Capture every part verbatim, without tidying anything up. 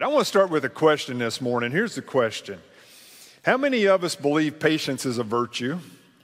I want to start with a question this morning. Here's the question. How many of us believe patience is a virtue?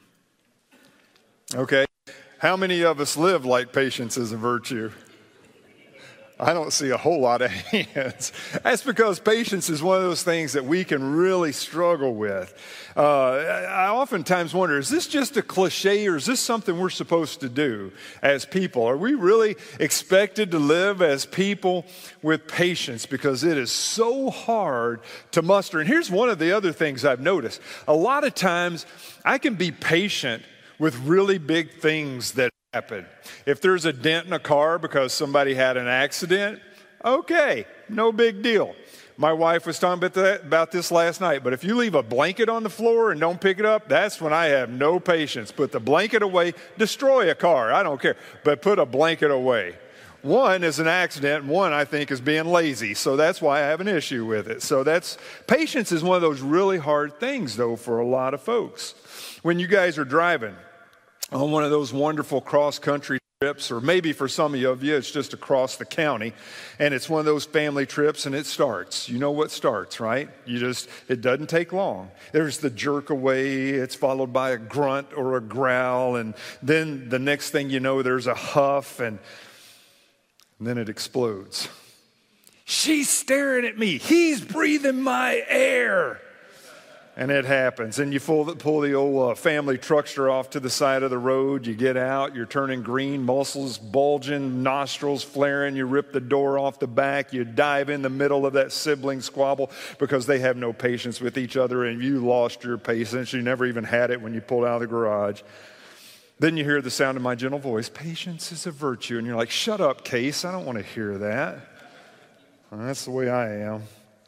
Okay. How many of us live like patience is a virtue? I don't see a whole lot of hands. That's because patience is one of those things that we can really struggle with. Uh, I oftentimes wonder, is this just a cliche or is this something we're supposed to do as people? Are we really expected to live as people with patience? Because it is so hard to muster. And here's one of the other things I've noticed. A lot of times I can be patient with really big things that happen. If there's a dent in a car because somebody had an accident, okay, no big deal. My wife was talking about, that, about this last night, but if you leave a blanket on the floor and don't pick it up, that's when I have no patience. Put the blanket away, destroy a car, I don't care, but put a blanket away. One is an accident, and one I think is being lazy, so that's why I have an issue with it. So that's, patience is one of those really hard things, though, for a lot of folks. When you guys are driving on one of those wonderful cross-country trips, or maybe for some of you, it's just across the county, and it's one of those family trips, and it starts. You know what starts, right? You just, it doesn't take long. There's the jerk away, it's followed by a grunt or a growl, and then the next thing you know, there's a huff, and, and then it explodes. She's staring at me. He's breathing my air. And it happens. And you pull the, pull the old uh, family truckster off to the side of the road. You get out. You're turning green, muscles bulging, nostrils flaring. You rip the door off the back. You dive in the middle of that sibling squabble because they have no patience with each other, and you lost your patience. You never even had it when you pulled out of the garage. Then you hear the sound of my gentle voice. Patience is a virtue. And you're like, shut up, Case. I don't want to hear that. Well, that's the way I am.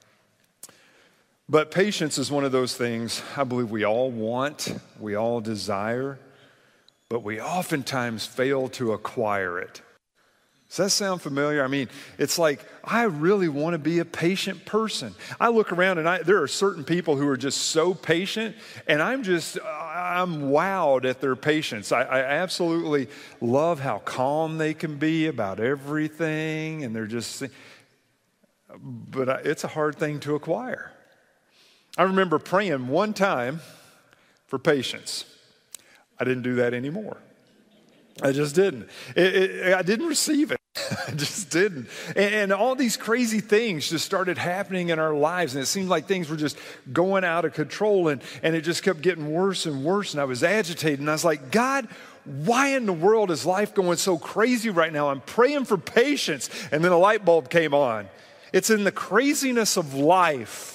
But patience is one of those things I believe we all want, we all desire, but we oftentimes fail to acquire it. Does that sound familiar? I mean, it's like, I really want to be a patient person. I look around and I, there are certain people who are just so patient, and I'm just, I'm wowed at their patience. I, I absolutely love how calm they can be about everything, and they're just, but it's a hard thing to acquire. I remember praying one time for patience. I didn't do that anymore. I just didn't. It, it, I didn't receive it. I just didn't. And, and all these crazy things just started happening in our lives, and it seemed like things were just going out of control, and, and it just kept getting worse and worse, and I was agitated, and I was like, God, why in the world is life going so crazy right now? I'm praying for patience, and then a light bulb came on. It's in the craziness of life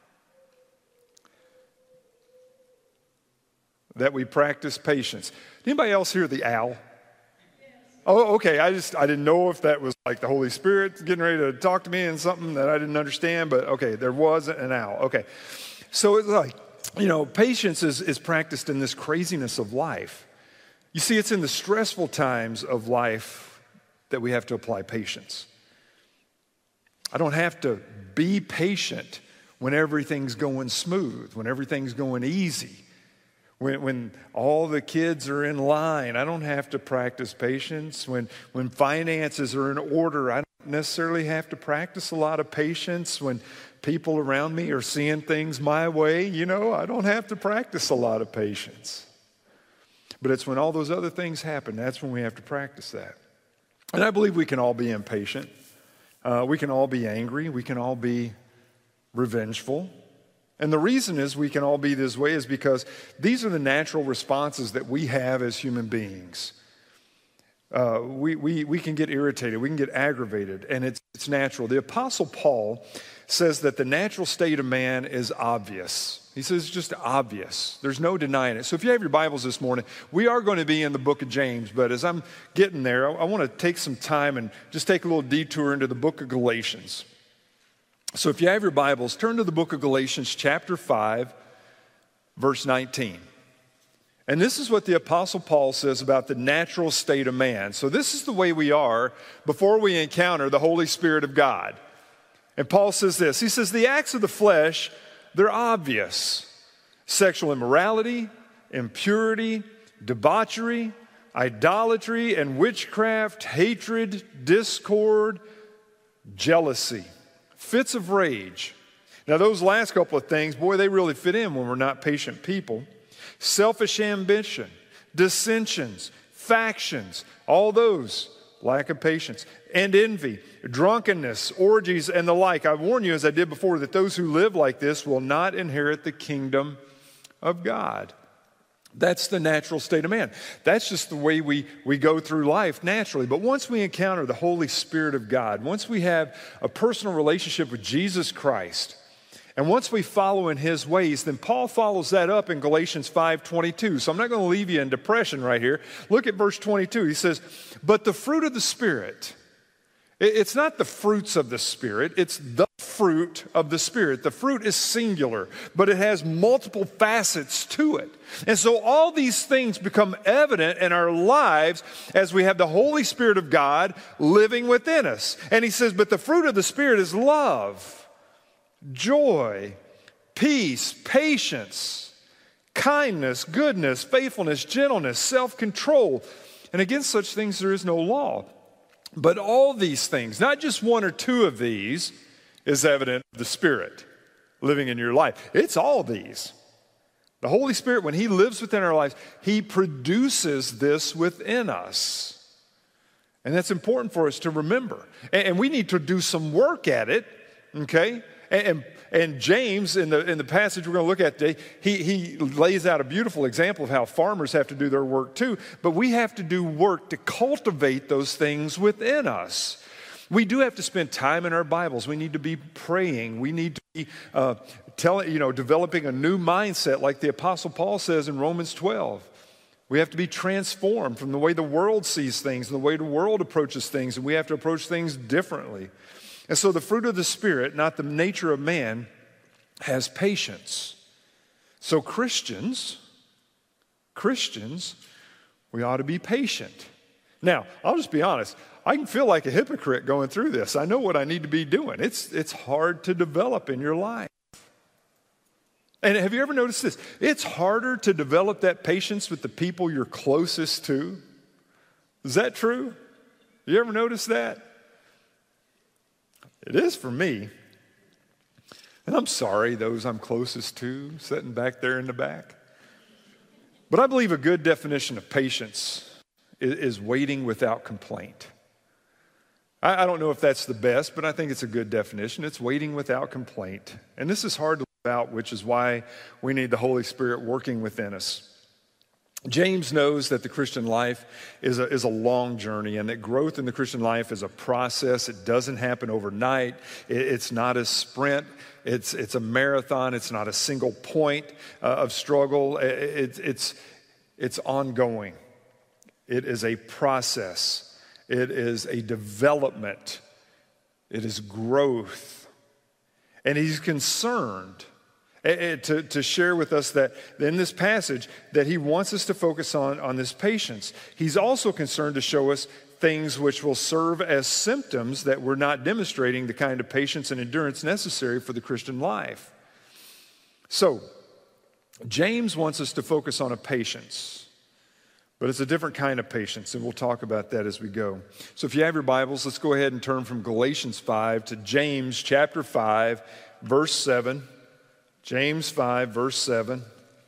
that we practice patience. Anybody else hear the owl? Yes. Oh, okay. I just, I didn't know if that was like the Holy Spirit getting ready to talk to me in something that I didn't understand, but okay, there was an owl. Okay. So it's like, you know, patience is, is practiced in this craziness of life. You see, it's in the stressful times of life that we have to apply patience. I don't have to be patient when everything's going smooth, when everything's going easy. When, when all the kids are in line, I don't have to practice patience. When, when finances are in order, I don't necessarily have to practice a lot of patience. When people around me are seeing things my way, you know, I don't have to practice a lot of patience. But it's when all those other things happen, that's when we have to practice that. And I believe we can all be impatient. Uh, we can all be angry. We can all be revengeful. And the reason is we can all be this way is because these are the natural responses that we have as human beings. Uh, we, we, we can get irritated, we can get aggravated, and it's, it's natural. The Apostle Paul says that the natural state of man is obvious. He says it's just obvious. There's no denying it. So if you have your Bibles this morning, we are going to be in the book of James, but as I'm getting there, I, I want to take some time and just take a little detour into the book of Galatians. So if you have your Bibles, turn to the book of Galatians chapter five, verse nineteen. And this is what the Apostle Paul says about the natural state of man. So this is the way we are before we encounter the Holy Spirit of God. And Paul says this, he says, the acts of the flesh, they're obvious. Sexual immorality, impurity, debauchery, idolatry and witchcraft, hatred, discord, jealousy, fits of rage. Now, those last couple of things, boy, they really fit in when we're not patient people. Selfish ambition, dissensions, factions, all those, lack of patience, and envy, drunkenness, orgies, and the like. I warn you, as I did before, that those who live like this will not inherit the kingdom of God. That's the natural state of man. That's just the way we, we go through life naturally. But once we encounter the Holy Spirit of God, once we have a personal relationship with Jesus Christ, and once we follow in His ways, then Paul follows that up in Galatians five twenty-two. So I'm not going to leave you in depression right here. Look at verse twenty-two. He says, but the fruit of the Spirit, it's not the fruits of the Spirit, it's the fruit of the Spirit. The fruit is singular, but it has multiple facets to it. And so all these things become evident in our lives as we have the Holy Spirit of God living within us. And he says, but the fruit of the Spirit is love, joy, peace, patience, kindness, goodness, faithfulness, gentleness, self-control. And against such things there is no law. But all these things, not just one or two of these, is evident of the Spirit living in your life. It's all these. The Holy Spirit, when He lives within our lives, He produces this within us. And that's important for us to remember. And, and we need to do some work at it, okay? And, and, and James, in the, in the passage we're going to look at today, he, he lays out a beautiful example of how farmers have to do their work too. But we have to do work to cultivate those things within us. We do have to spend time in our Bibles. We need to be praying. We need to be uh, telling, you know, developing a new mindset like the Apostle Paul says in Romans twelve. We have to be transformed from the way the world sees things and the way the world approaches things, and we have to approach things differently. And so the fruit of the Spirit, not the nature of man, has patience. So Christians, Christians, we ought to be patient. Now, I'll just be honest. I can feel like a hypocrite going through this. I know what I need to be doing. It's, it's hard to develop in your life. And have you ever noticed this? It's harder to develop that patience with the people you're closest to. Is that true? You ever notice that? It is for me. And I'm sorry, those I'm closest to, sitting back there in the back. But I believe a good definition of patience is, is waiting without complaint. I, I don't know if that's the best, but I think it's a good definition. It's waiting without complaint. And this is hard to live out, which is why we need the Holy Spirit working within us. James knows that the Christian life is a, is a long journey, and that growth in the Christian life is a process. It doesn't happen overnight. It, it's not a sprint. It's, it's a marathon. It's not a single point uh, of struggle. It, it, it's, it's ongoing. It is a process. It is a development. It is growth. And he's concerned To, to share with us that in this passage that he wants us to focus on, on this patience. He's also concerned to show us things which will serve as symptoms that we're not demonstrating the kind of patience and endurance necessary for the Christian life. So, James wants us to focus on a patience, but it's a different kind of patience, and we'll talk about that as we go. So if you have your Bibles, let's go ahead and turn from Galatians five to James chapter five, verse seven. James five, verse seven.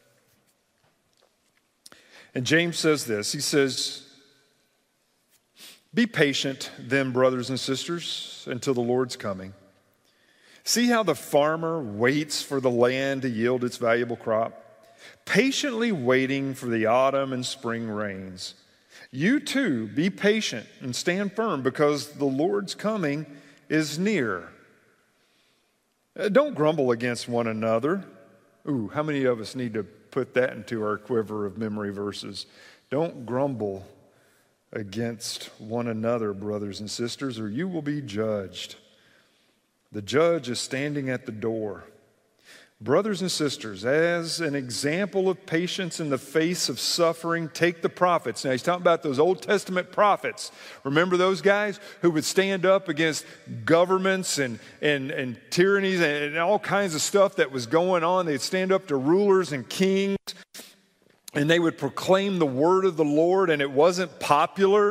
And James says this. He says, "Be patient then, brothers and sisters, until the Lord's coming. See how the farmer waits for the land to yield its valuable crop, patiently waiting for the autumn and spring rains. You too, be patient and stand firm, because the Lord's coming is near. Don't grumble against one another." Ooh, how many of us need to put that into our quiver of memory verses? Don't grumble against one another, brothers and sisters, or you will be judged. The judge is standing at the door. Brothers and sisters, as an example of patience in the face of suffering, take the prophets. Now, he's talking about those Old Testament prophets. Remember those guys who would stand up against governments and, and, and tyrannies and, and all kinds of stuff that was going on? They'd stand up to rulers and kings, and they would proclaim the word of the Lord, and it wasn't popular.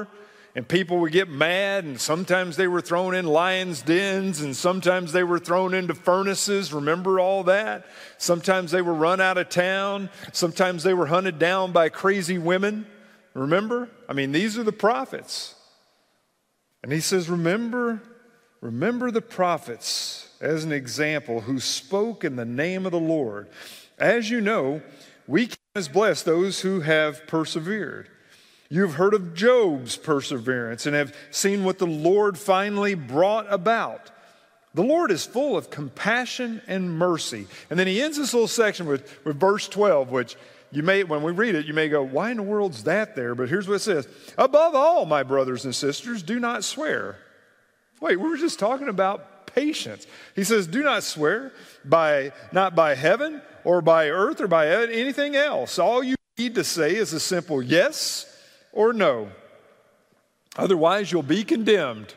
and people would get mad, and sometimes they were thrown in lions' dens, and sometimes they were thrown into furnaces. Remember all that? Sometimes they were run out of town. Sometimes they were hunted down by crazy women. Remember? I mean, these are the prophets. And he says, remember, remember the prophets as an example who spoke in the name of the Lord. As you know, we count as blessed those who have persevered. You've heard of Job's perseverance and have seen what the Lord finally brought about. The Lord is full of compassion and mercy. And then he ends this little section with, with verse twelve, which you may, when we read it, you may go, why in the world's that there? But here's what it says. Above all, my brothers and sisters, do not swear. Wait, we were just talking about patience. He says, do not swear by, not by heaven or by earth or by anything else. All you need to say is a simple yes or no. Otherwise, you'll be condemned.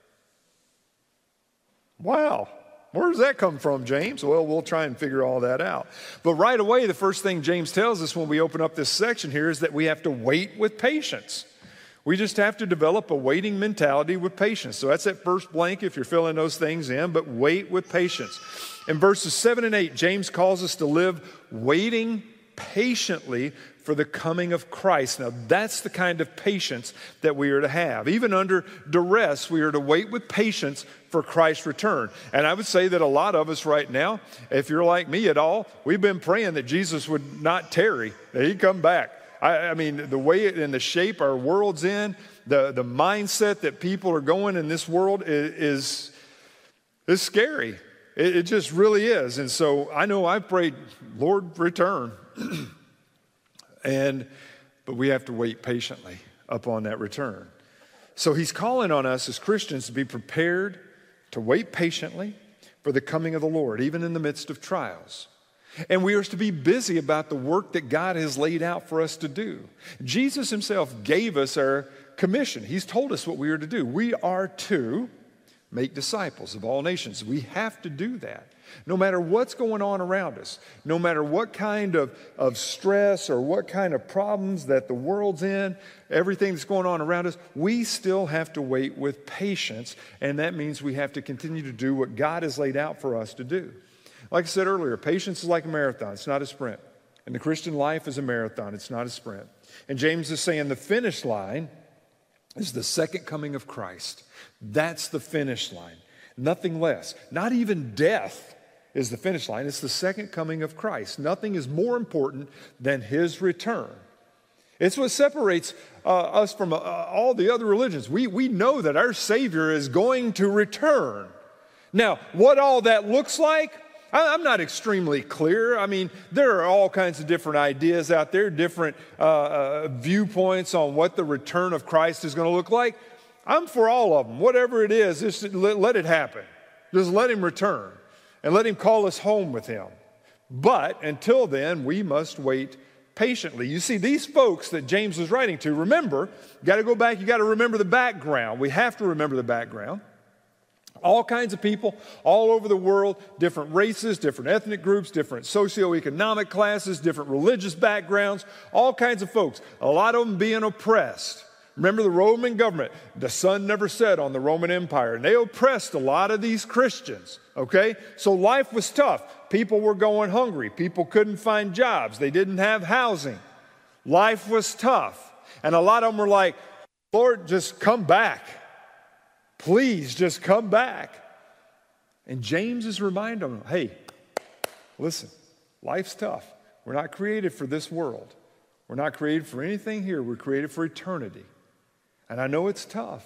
Wow. Where does that come from, James? Well, we'll try and figure all that out. But right away, the first thing James tells us when we open up this section here is that we have to wait with patience. We just have to develop a waiting mentality with patience. So that's that first blank if you're filling those things in, but wait with patience. In verses seven and eight, James calls us to live waiting patiently for the coming of Christ. Now, that's the kind of patience that we are to have. Even under duress, we are to wait with patience for Christ's return. And I would say that a lot of us right now, if you're like me at all, we've been praying that Jesus would not tarry, that he'd come back. I, I mean, the way and the shape our world's in, the, the mindset that people are going in this world is, is, is scary. It, it just really is. And so I know I've prayed, Lord, return. And, but we have to wait patiently upon that return. So he's calling on us as Christians to be prepared to wait patiently for the coming of the Lord, even in the midst of trials. And we are to be busy about the work that God has laid out for us to do. Jesus himself gave us our commission. He's told us what we are to do. We are to make disciples of all nations. We have to do that. No matter what's going on around us, no matter what kind of, of stress or what kind of problems that the world's in, everything that's going on around us, we still have to wait with patience, and that means we have to continue to do what God has laid out for us to do. Like I said earlier, patience is like a marathon. It's not a sprint. And the Christian life is a marathon. It's not a sprint. And James is saying the finish line is the second coming of Christ. That's the finish line. Nothing less. Not even death is the finish line. It's the second coming of Christ. Nothing is more important than his return. It's what separates uh, us from uh, all the other religions. We, we know that our Savior is going to return. Now, what all that looks like, I, I'm not extremely clear. I mean, there are all kinds of different ideas out there, different uh, uh, viewpoints on what the return of Christ is going to look like. I'm for all of them. Whatever it is, just let, let it happen. Just let him return. And let him call us home with him. But until then, we must wait patiently. You see, these folks that James was writing to, remember, you got to go back, you got to remember the background. We have to remember the background. All kinds of people all over the world, different races, different ethnic groups, different socioeconomic classes, different religious backgrounds, all kinds of folks, a lot of them being oppressed. Remember the Roman government, the sun never set on the Roman Empire, and they oppressed a lot of these Christians, okay? So life was tough. People were going hungry. People couldn't find jobs. They didn't have housing. Life was tough. And a lot of them were like, Lord, just come back. Please just come back. And James is reminding them, hey, listen, life's tough. We're not created for this world. We're not created for anything here. We're created for eternity. And I know it's tough,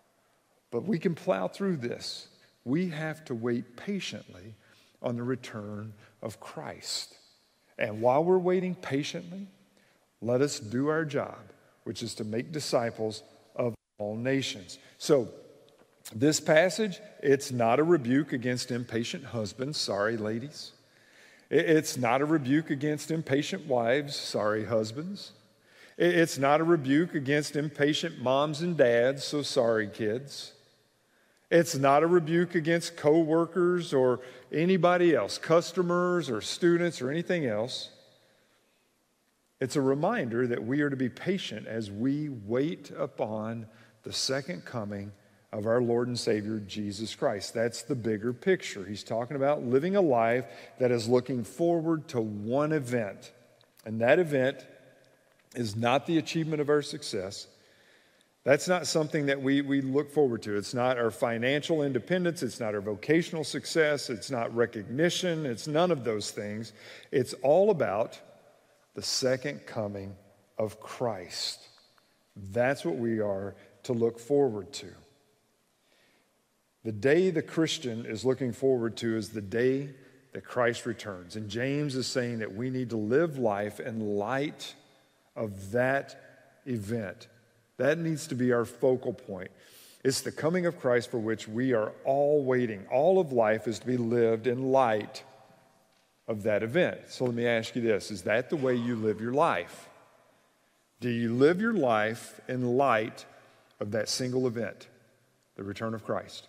but we can plow through this. We have to wait patiently on the return of Christ. And while we're waiting patiently, let us do our job, which is to make disciples of all nations. So this passage, it's not a rebuke against impatient husbands. Sorry, ladies. It's not a rebuke against impatient wives. Sorry, husbands. It's not a rebuke against impatient moms and dads. So sorry, kids. It's not a rebuke against coworkers or anybody else, customers or students or anything else. It's a reminder that we are to be patient as we wait upon the second coming of our Lord and Savior, Jesus Christ. That's the bigger picture. He's talking about living a life that is looking forward to one event. And that event is not the achievement of our success. That's not something that we, we look forward to. It's not our financial independence. It's not our vocational success. It's not recognition. It's none of those things. It's all about the second coming of Christ. That's what we are to look forward to. The day the Christian is looking forward to is the day that Christ returns. And James is saying that we need to live life in light of that event. That needs to be our focal point. It's the coming of Christ for which we are all waiting. All of life is to be lived in light of that event. So let me ask you this. Is that the way you live your life? Do you live your life in light of that single event, the return of Christ?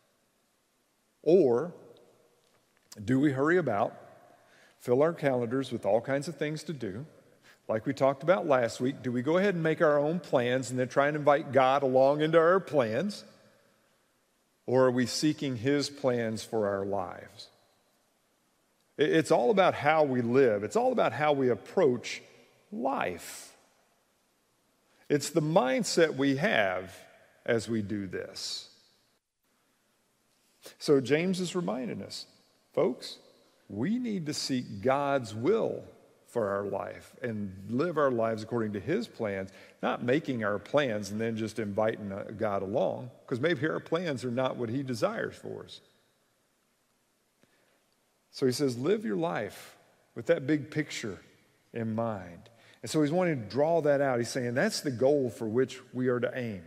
Or do we hurry about, fill our calendars with all kinds of things to do? Like we talked about last week, do we go ahead and make our own plans and then try and invite God along into our plans? Or are we seeking His plans for our lives? It's all about how we live. It's all about how we approach life. It's the mindset we have as we do this. So James is reminding us, folks, we need to seek God's will for our life and live our lives according to His plans, not making our plans and then just inviting God along, because maybe our plans are not what He desires for us. So he says, live your life with that big picture in mind. And so he's wanting to draw that out. He's saying that's the goal for which we are to aim.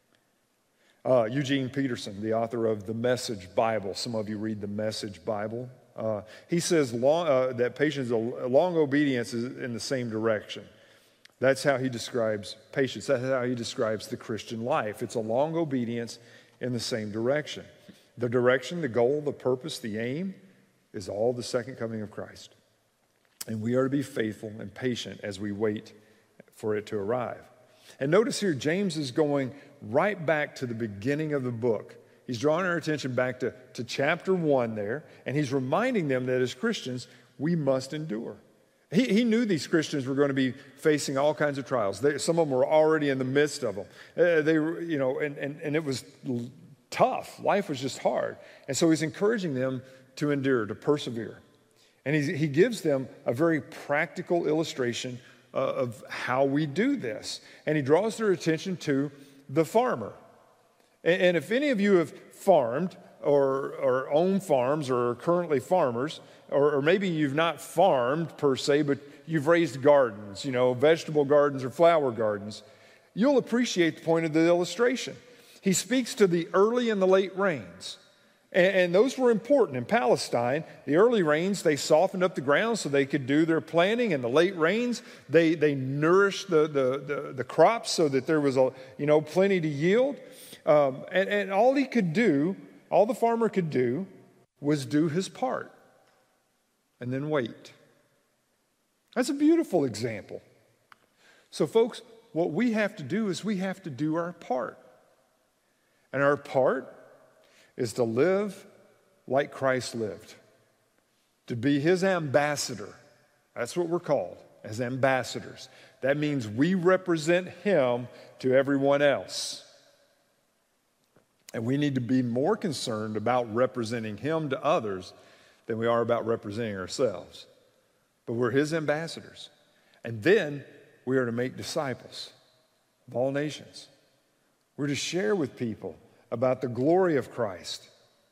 Uh, Eugene Peterson, the author of the Message Bible, some of you read the Message Bible. Uh, he says long, uh, that patience, long obedience is in the same direction. That's how he describes patience. That's how he describes the Christian life. It's a long obedience in the same direction. The direction, the goal, the purpose, the aim is all the second coming of Christ. And we are to be faithful and patient as we wait for it to arrive. And notice here, James is going right back to the beginning of the book. He's drawing our attention back to, to chapter one there, and he's reminding them that as Christians, we must endure. He, he knew these Christians were going to be facing all kinds of trials. They, some of them were already in the midst of them. Uh, they were, you know, and, and, and it was tough. Life was just hard. And so he's encouraging them to endure, to persevere. And he, he gives them a very practical illustration uh, of how we do this. And he draws their attention to the farmer. And, and if any of you have farmed or, or own farms or are currently farmers, or, or maybe you've not farmed per se, but you've raised gardens, you know, vegetable gardens or flower gardens, you'll appreciate the point of the illustration. He speaks to the early and the late rains. And those were important in Palestine. The early rains, they softened up the ground so they could do their planting. And the late rains, they, they nourished the, the, the, the crops so that there was, a, you know, plenty to yield. Um, and, and all he could do, all the farmer could do, was do his part and then wait. That's a beautiful example. So folks, what we have to do is we have to do our part. And our part is to live like Christ lived, to be His ambassador. That's what we're called, as ambassadors. That means we represent Him to everyone else. And we need to be more concerned about representing Him to others than we are about representing ourselves. But we're His ambassadors. And then we are to make disciples of all nations. We're to share with people about the glory of Christ.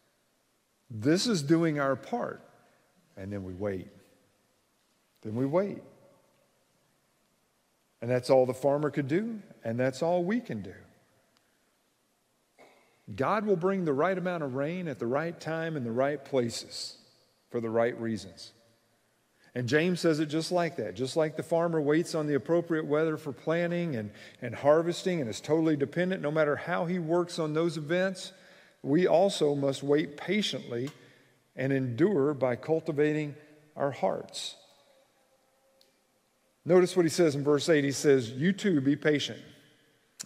This is doing our part. And then we wait. Then we wait. And that's all the farmer could do, and that's all we can do. God will bring the right amount of rain at the right time in the right places for the right reasons. And James says it just like that. Just like the farmer waits on the appropriate weather for planting and, and harvesting and is totally dependent no matter how he works on those events, we also must wait patiently and endure by cultivating our hearts. Notice what he says in verse eight. He says, you too be patient.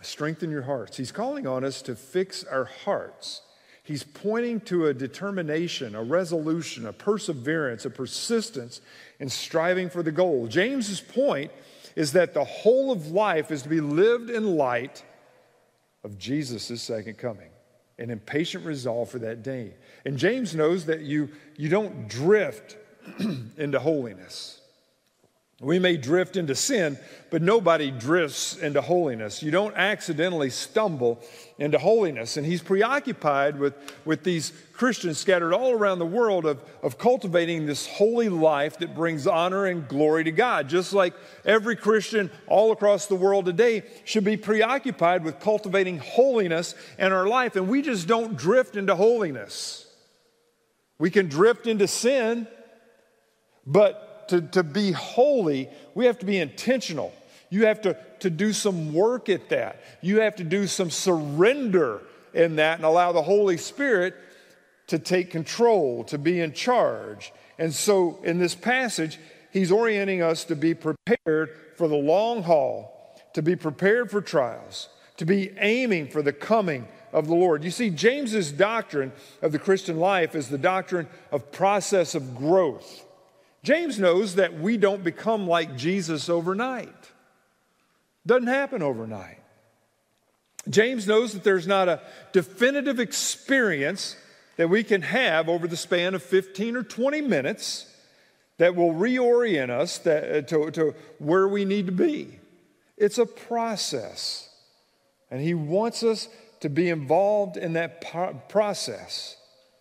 Strengthen your hearts. He's calling on us to fix our hearts. He's pointing to a determination, a resolution, a perseverance, a persistence in striving for the goal. James's point is that the whole of life is to be lived in light of Jesus' second coming, an impatient resolve for that day. And James knows that you, you don't drift into holiness. We may drift into sin, but nobody drifts into holiness. You don't accidentally stumble into holiness. And he's preoccupied with, with these Christians scattered all around the world of, of cultivating this holy life that brings honor and glory to God. Just like every Christian all across the world today should be preoccupied with cultivating holiness in our life. And we just don't drift into holiness. We can drift into sin, but To, to be holy, we have to be intentional. You have to, to do some work at that. You have to do some surrender in that and allow the Holy Spirit to take control, to be in charge. And so in this passage, he's orienting us to be prepared for the long haul, to be prepared for trials, to be aiming for the coming of the Lord. You see, James's doctrine of the Christian life is the doctrine of process of growth. James knows that we don't become like Jesus overnight. Doesn't happen overnight. James knows that there's not a definitive experience that we can have over the span of fifteen or twenty minutes that will reorient us that, to, to where we need to be. It's a process. And he wants us to be involved in that po- process.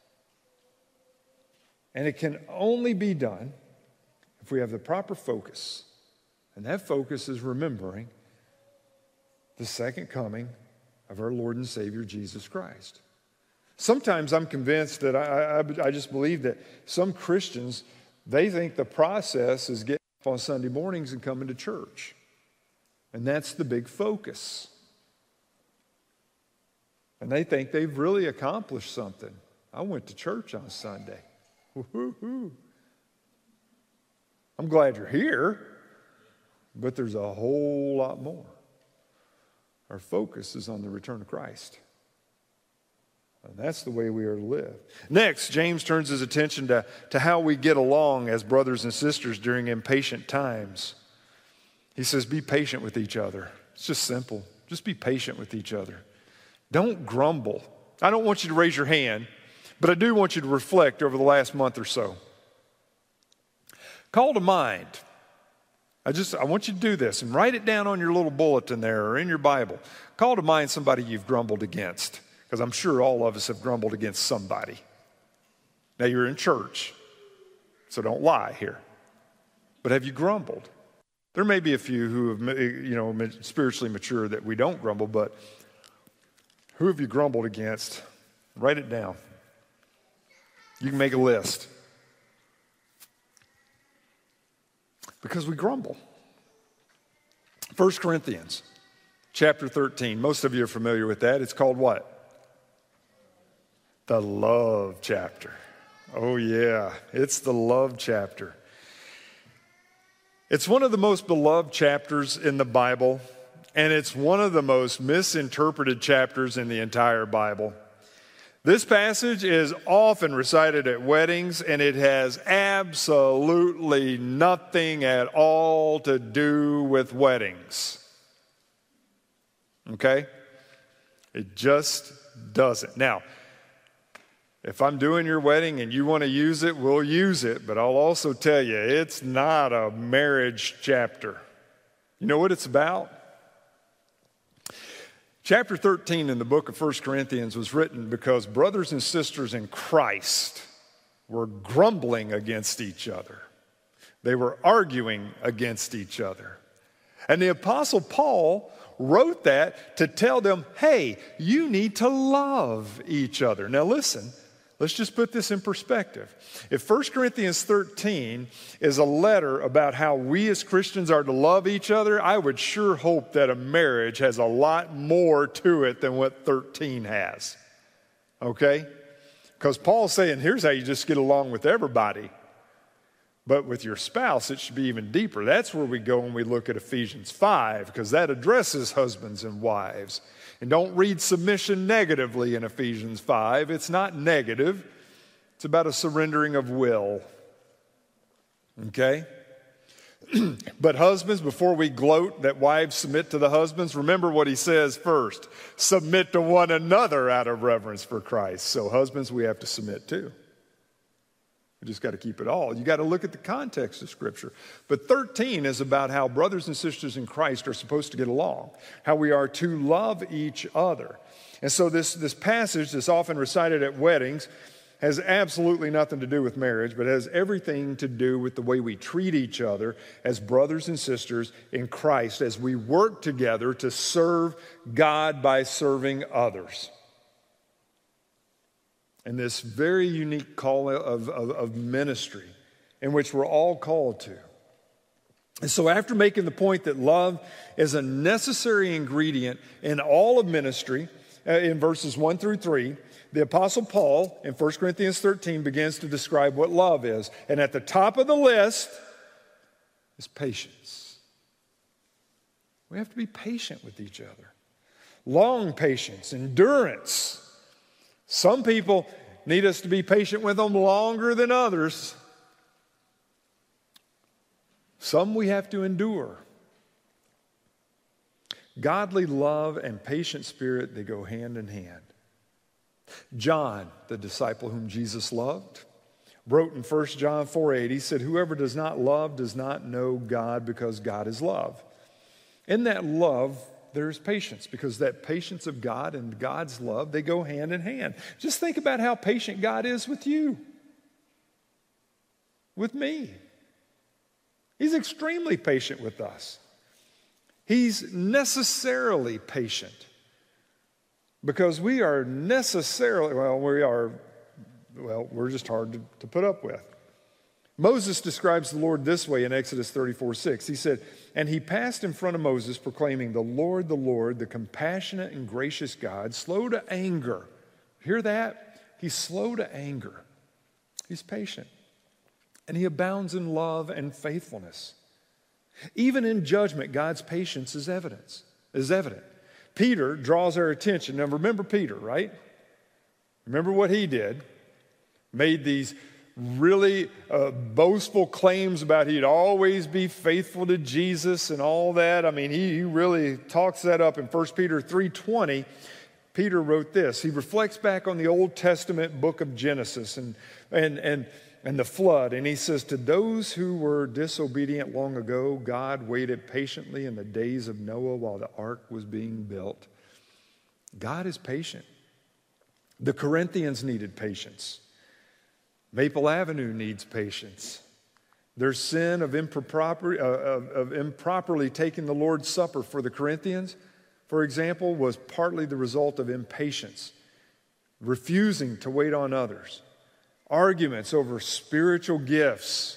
And it can only be done if we have the proper focus. And that focus is remembering the second coming of our Lord and Savior, Jesus Christ. Sometimes I'm convinced that I, I, I just believe that some Christians, they think the process is getting up on Sunday mornings and coming to church. And that's the big focus. And they think they've really accomplished something. I went to church on Sunday. Woo-hoo-hoo. I'm glad you're here, but there's a whole lot more. Our focus is on the return of Christ. And that's the way we are to live. Next, James turns his attention to, to how we get along as brothers and sisters during impatient times. He says, be patient with each other. It's just simple. Just be patient with each other. Don't grumble. I don't want you to raise your hand, but I do want you to reflect over the last month or so. Call to mind. I just, I want you to do this and write it down on your little bulletin there or in your Bible. Call to mind somebody you've grumbled against, because I'm sure all of us have grumbled against somebody. Now you're in church, so don't lie here. But have you grumbled? There may be a few who have, you know, spiritually mature that we don't grumble, but who have you grumbled against? Write it down. You can make a list. Because we grumble. First Corinthians chapter thirteen. Most of you are familiar with that. It's called what? The love chapter. Oh yeah, it's the love chapter. It's one of the most beloved chapters in the Bible, and it's one of the most misinterpreted chapters in the entire Bible. This passage is often recited at weddings, and it has absolutely nothing at all to do with weddings. Okay? It just doesn't. Now, if I'm doing your wedding and you want to use it, we'll use it, but I'll also tell you, it's not a marriage chapter. You know what it's about? Chapter thirteen in the book of First Corinthians was written because brothers and sisters in Christ were grumbling against each other. They were arguing against each other. And the Apostle Paul wrote that to tell them, hey, you need to love each other. Now listen, let's just put this in perspective. If First Corinthians thirteen is a letter about how we as Christians are to love each other, I would sure hope that a marriage has a lot more to it than what thirteen has. Okay? Because Paul's saying, here's how you just get along with everybody. But with your spouse, it should be even deeper. That's where we go when we look at Ephesians five, because that addresses husbands and wives. And don't read submission negatively in Ephesians five. It's not negative. It's about a surrendering of will. Okay? But husbands, before we gloat that wives submit to the husbands, remember what he says first. Submit to one another out of reverence for Christ. So husbands, we have to submit too. We just got to keep it all. You got to look at the context of Scripture. But thirteen is about how brothers and sisters in Christ are supposed to get along, how we are to love each other. And so this, this passage that's often recited at weddings has absolutely nothing to do with marriage, but has everything to do with the way we treat each other as brothers and sisters in Christ as we work together to serve God by serving others. And this very unique call of, of, of ministry in which we're all called to. And so after making the point that love is a necessary ingredient in all of ministry, uh, in verses one through three, the Apostle Paul in First Corinthians thirteen begins to describe what love is. And at the top of the list is patience. We have to be patient with each other. Long patience, endurance. Some people need us to be patient with them longer than others. Some we have to endure. Godly love and patient spirit, they go hand in hand. John, the disciple whom Jesus loved, wrote in First John four eight, he said, whoever does not love does not know God because God is love. In that love, there's patience, because that patience of God and God's love, they go hand in hand. Just think about how patient God is with you, with me. He's extremely patient with us. He's necessarily patient because we are necessarily, well, we are, well, we're just hard to, to put up with. Moses describes the Lord this way in Exodus thirty-four six. He said, and he passed in front of Moses proclaiming, the Lord, the Lord, the compassionate and gracious God, slow to anger. Hear that? He's slow to anger. He's patient. And he abounds in love and faithfulness. Even in judgment, God's patience is evidence, is evident. Peter draws our attention. Now remember Peter, right? Remember what he did. Made these really uh, boastful claims about he'd always be faithful to Jesus and all that. I mean, he, he really talks that up in First Peter three twenty. Peter wrote this. He reflects back on the Old Testament book of Genesis and, and, and, and the flood. And he says, to those who were disobedient long ago, God waited patiently in the days of Noah while the ark was being built. God is patient. The Corinthians needed patience. Maple Avenue needs patience. Their sin of, improper, uh, of, of improperly taking the Lord's Supper for the Corinthians, for example, was partly the result of impatience, refusing to wait on others, arguments over spiritual gifts.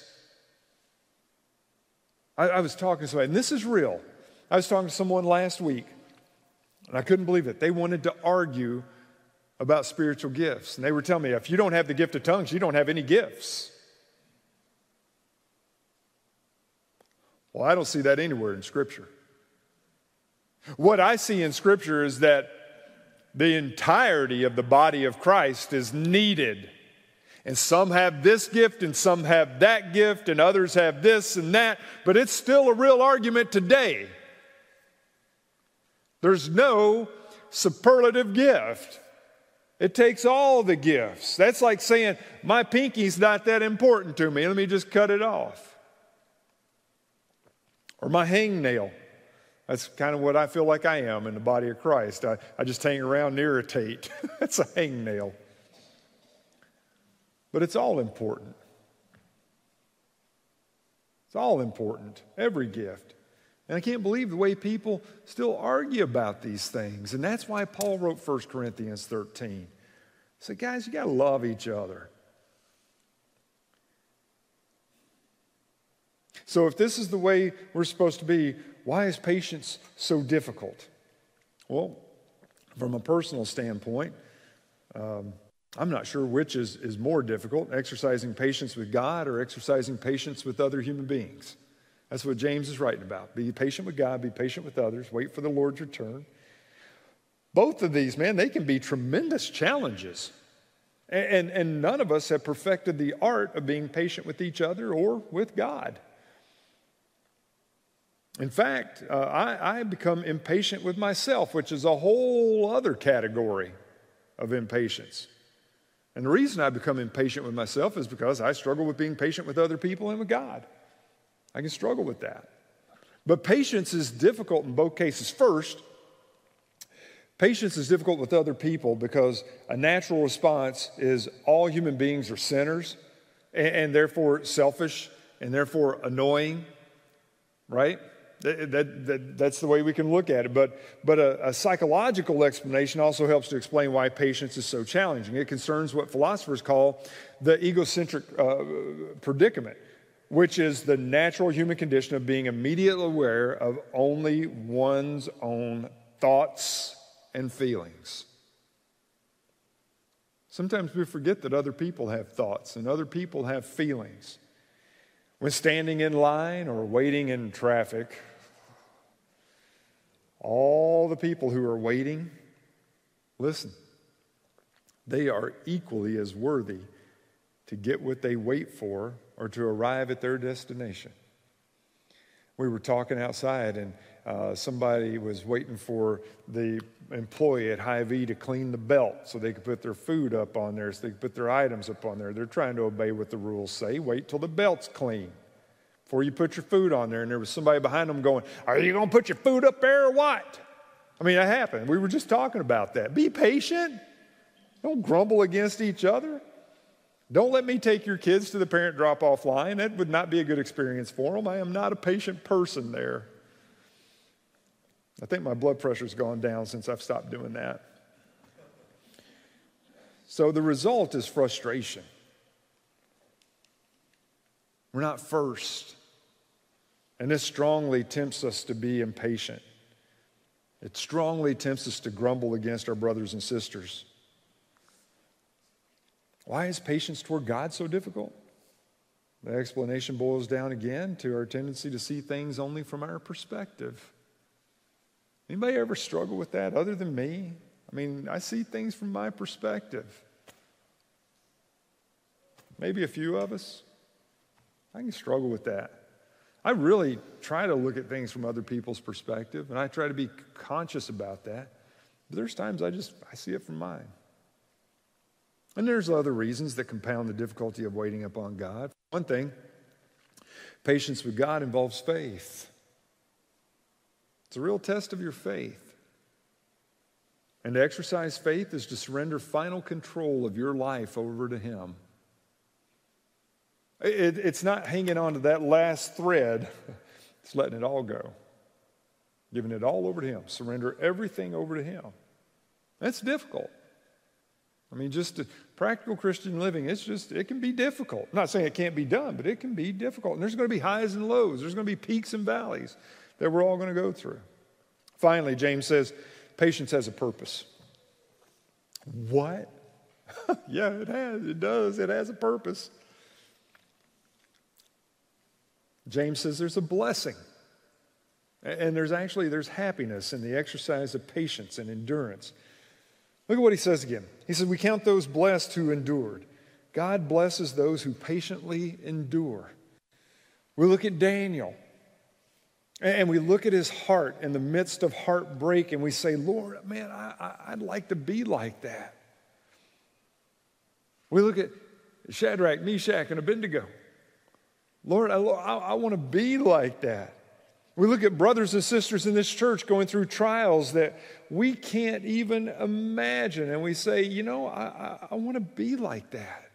I, I was talking to somebody, and this is real. I was talking to someone last week, and I couldn't believe it. They wanted to argue about spiritual gifts. And they were telling me, if you don't have the gift of tongues, you don't have any gifts. Well, I don't see that anywhere in Scripture. What I see in Scripture is that the entirety of the body of Christ is needed. And some have this gift and some have that gift and others have this and that, but it's still a real argument today. There's no superlative gift. It takes all the gifts. That's like saying, my pinky's not that important to me. Let me just cut it off. Or my hangnail. That's kind of what I feel like I am in the body of Christ. I, I just hang around and irritate. That's a hangnail. But it's all important. It's all important. Every gift. And I can't believe the way people still argue about these things. And that's why Paul wrote First Corinthians thirteen. He said, guys, you got to love each other. So if this is the way we're supposed to be, why is patience so difficult? Well, from a personal standpoint, um, I'm not sure which is, is more difficult, exercising patience with God or exercising patience with other human beings. That's what James is writing about. Be patient with God, be patient with others, wait for the Lord's return. Both of these, man, they can be tremendous challenges. And, and, and none of us have perfected the art of being patient with each other or with God. In fact, uh, I, I become impatient with myself, which is a whole other category of impatience. And the reason I become impatient with myself is because I struggle with being patient with other people and with God. I can struggle with that. But patience is difficult in both cases. First, patience is difficult with other people because a natural response is all human beings are sinners and, and therefore selfish and therefore annoying, right? That, that, that, that's the way we can look at it. But, but a, a psychological explanation also helps to explain why patience is so challenging. It concerns what philosophers call the egocentric uh, predicament, which is the natural human condition of being immediately aware of only one's own thoughts and feelings. Sometimes we forget that other people have thoughts and other people have feelings. When standing in line or waiting in traffic, all the people who are waiting, listen, they are equally as worthy to get what they wait for or to arrive at their destination. We were talking outside and uh, somebody was waiting for the employee at Hy-Vee to clean the belt so they could put their food up on there, so they could put their items up on there. They're trying to obey what the rules say. Wait till the belt's clean before you put your food on there. And there was somebody behind them going, are you going to put your food up there or what? I mean, that happened. We were just talking about that. Be patient. Don't grumble against each other. Don't let me take your kids to the parent drop-off line. That would not be a good experience for them. I am not a patient person there. I think my blood pressure's gone down since I've stopped doing that. So the result is frustration. We're not first. And this strongly tempts us to be impatient. It strongly tempts us to grumble against our brothers and sisters. Why is patience toward God so difficult? The explanation boils down again to our tendency to see things only from our perspective. Anybody ever struggle with that other than me? I mean, I see things from my perspective. Maybe a few of us. I can struggle with that. I really try to look at things from other people's perspective, and I try to be conscious about that. But there's times I just, I see it from mine. And there's other reasons that compound the difficulty of waiting upon God. One thing, patience with God involves faith. It's a real test of your faith. And to exercise faith is to surrender final control of your life over to Him. It, it's not hanging on to that last thread. It's letting it all go. Giving it all over to Him. Surrender everything over to Him. That's difficult. I mean, just practical Christian living, it's just, it can be difficult. I'm not saying it can't be done, but it can be difficult. And there's going to be highs and lows. There's going to be peaks and valleys that we're all going to go through. Finally, James says, patience has a purpose. What? Yeah, it has. It does. It has a purpose. James says there's a blessing. And there's actually, there's happiness in the exercise of patience and endurance. Look at what he says again. He says, we count those blessed who endured. God blesses those who patiently endure. We look at Daniel, and we look at his heart in the midst of heartbreak, and we say, Lord, man, I, I, I'd like to be like that. We look at Shadrach, Meshach, and Abednego. Lord, I, I, I want to be like that. We look at brothers and sisters in this church going through trials that we can't even imagine, and we say, you know, I, I, I want to be like that.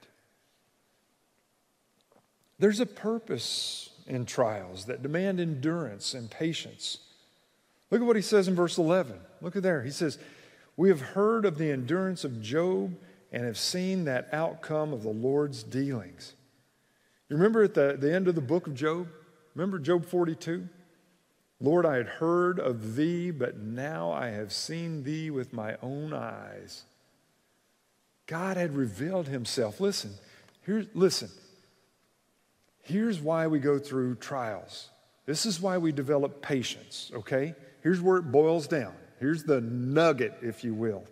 There's a purpose in trials that demand endurance and patience. Look at what he says in verse eleven. Look at there. He says, we have heard of the endurance of Job and have seen that outcome of the Lord's dealings. You remember at the, the end of the book of Job? Remember Job forty-two? Lord, I had heard of thee, but now I have seen thee with my own eyes. God had revealed himself. Listen, here, listen. Here's why we go through trials. This is why we develop patience, okay? Here's where it boils down. Here's the nugget, if you will.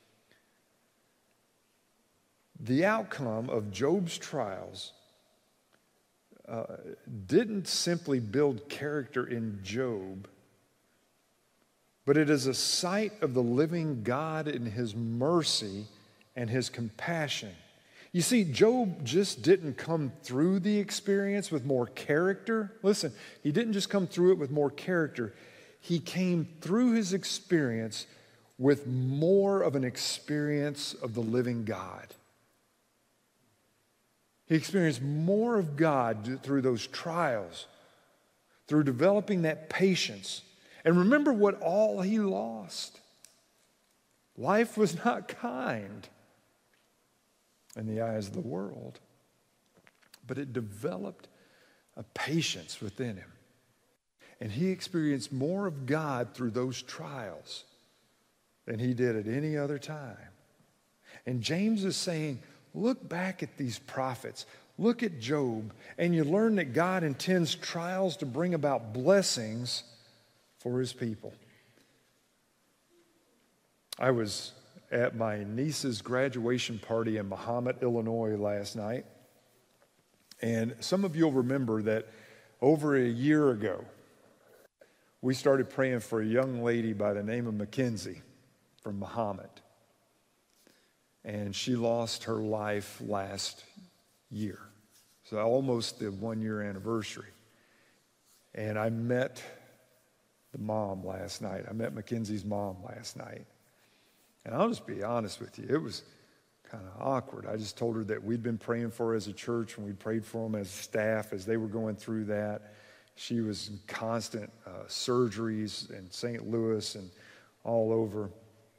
The outcome of Job's trials uh, didn't simply build character in Job, but it is a sight of the living God in his mercy and his compassion. You see, Job just didn't come through the experience with more character. Listen, he didn't just come through it with more character. He came through his experience with more of an experience of the living God. He experienced more of God through those trials, through developing that patience. And remember what all he lost. Life was not kind in the eyes of the world, but it developed a patience within him. And he experienced more of God through those trials than he did at any other time. And James is saying, look back at these prophets, look at Job, and you learn that God intends trials to bring about blessings for his people. I was at my niece's graduation party in Mahomet, Illinois last night. And some of you will remember that over a year ago, we started praying for a young lady by the name of Mackenzie from Mahomet. And she lost her life last year. So almost the one-year anniversary. And I met the mom last night. I met Mackenzie's mom last night. And I'll just be honest with you, it was kind of awkward. I just told her that we'd been praying for her as a church, and we prayed for them as staff as they were going through that. She was in constant uh, surgeries in Saint Louis and all over.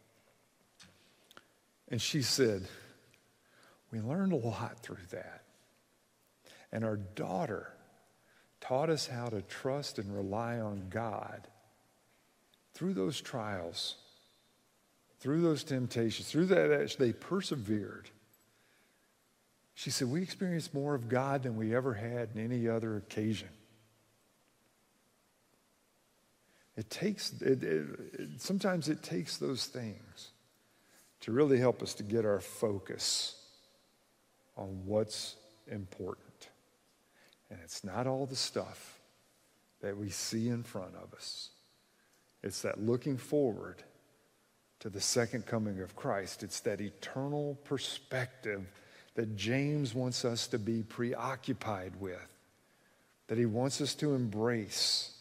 And she said, we learned a lot through that. And our daughter taught us how to trust and rely on God through those trials. Through those temptations, through that, they persevered. She said, we experienced more of God than we ever had in any other occasion. It takes, it, it, it, sometimes it takes those things to really help us to get our focus on what's important. And it's not all the stuff that we see in front of us. It's that looking forward to the second coming of Christ. It's that eternal perspective that James wants us to be preoccupied with, that he wants us to embrace.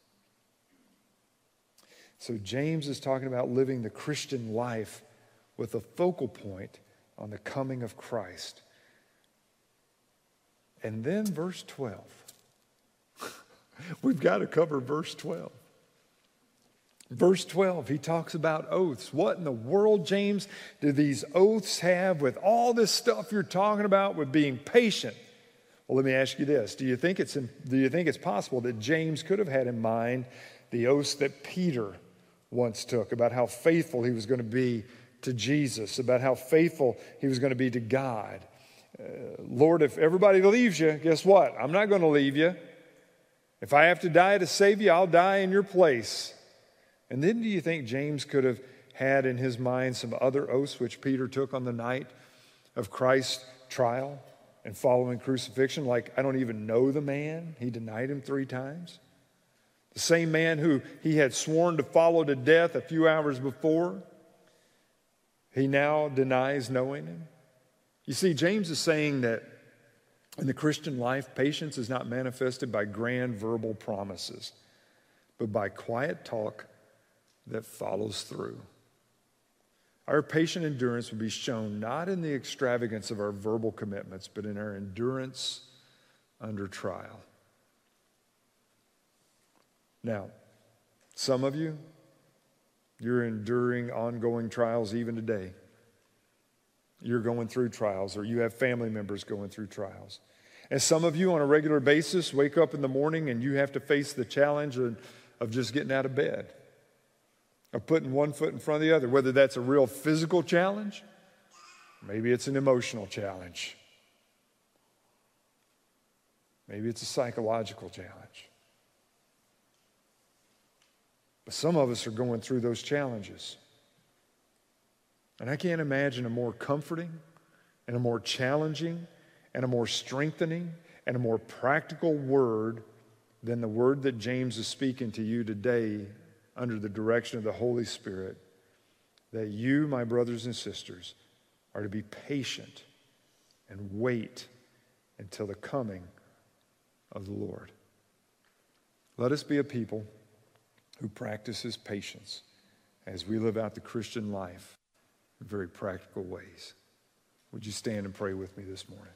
So James is talking about living the Christian life with a focal point on the coming of Christ. And then verse twelve. We've got to cover verse twelve. Verse twelve, he talks about oaths. What in the world, James, do these oaths have with all this stuff you're talking about with being patient? Well, let me ask you this. Do you think it's, do you think it's possible that James could have had in mind the oaths that Peter once took about how faithful he was going to be to Jesus, about how faithful he was going to be to God? Uh, Lord, if everybody leaves you, guess what? I'm not going to leave you. If I have to die to save you, I'll die in your place. And then do you think James could have had in his mind some other oaths which Peter took on the night of Christ's trial and following crucifixion? Like, I don't even know the man. He denied him three times. The same man who he had sworn to follow to death a few hours before, he now denies knowing him. You see, James is saying that in the Christian life, patience is not manifested by grand verbal promises, but by quiet talk that follows through. Our patient endurance will be shown not in the extravagance of our verbal commitments, but in our endurance under trial. Now, some of you, you're enduring ongoing trials even today. You're going through trials, or you have family members going through trials. And some of you on a regular basis wake up in the morning and you have to face the challenge of, of just getting out of bed, of putting one foot in front of the other, whether that's a real physical challenge Maybe it's an emotional challenge. Maybe it's a psychological challenge. But some of us are going through those challenges. And I can't imagine a more comforting and a more challenging and a more strengthening and a more practical word than the word that James is speaking to you today under the direction of the Holy Spirit, that you, my brothers and sisters, are to be patient and wait until the coming of the Lord. Let us be a people who practices patience as we live out the Christian life in very practical ways. Would you stand and pray with me this morning?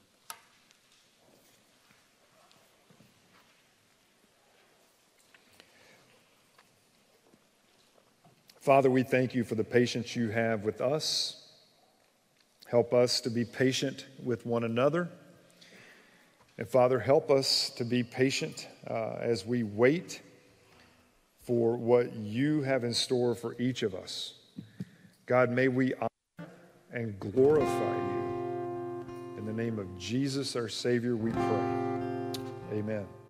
Father, we thank you for the patience you have with us. Help us to be patient with one another. And Father, help us to be patient uh, as we wait for what you have in store for each of us. God, may we honor and glorify you. In the name of Jesus, our Savior, we pray. Amen.